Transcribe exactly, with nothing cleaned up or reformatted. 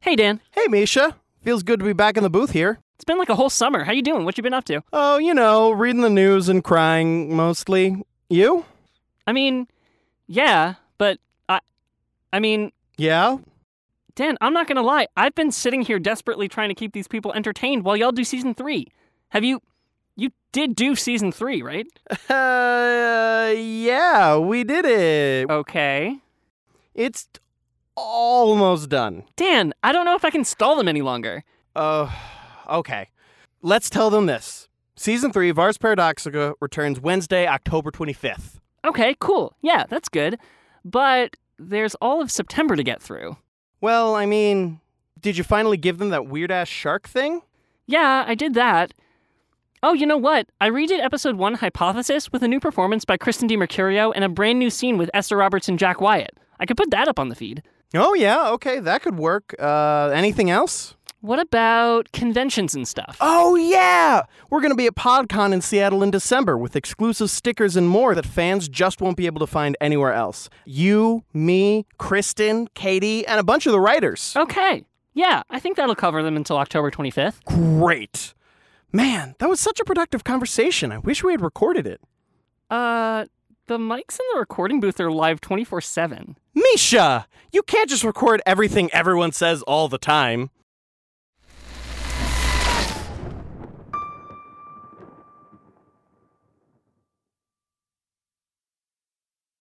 Hey, Dan. Hey, Misha. Feels good to be back in the booth here. It's been like a whole summer. How you doing? What you been up to? Oh, you know, reading the news and crying, mostly. You? I mean, yeah, but I... I mean... Yeah? Dan, I'm not gonna lie. I've been sitting here desperately trying to keep these people entertained while y'all do season three. Have you... You did do season three, right? Uh, yeah, we did it. Okay. It's almost done. Dan, I don't know if I can stall them any longer. Uh, okay. Let's tell them this. Season three of Ars Paradoxica returns Wednesday, October twenty-fifth. Okay, cool. Yeah, that's good. But there's all of September to get through. Well, I mean, did you finally give them that weird-ass shark thing? Yeah, I did that. Oh, you know what? I redid episode one, Hypothesis, with a new performance by Kristen DiMercurio and a brand new scene with Esther Roberts and Jack Wyatt. I could put that up on the feed. Oh, yeah, okay, that could work. Uh, anything else? What about conventions and stuff? Oh, yeah! We're going to be at PodCon in Seattle in December with exclusive stickers and more that fans just won't be able to find anywhere else. You, me, Kristen, Katie, and a bunch of the writers. Okay. Yeah, I think that'll cover them until October twenty-fifth. Great. Man, that was such a productive conversation. I wish we had recorded it. Uh, the mics in the recording booth are live twenty-four seven. Misha! You can't just record everything everyone says all the time.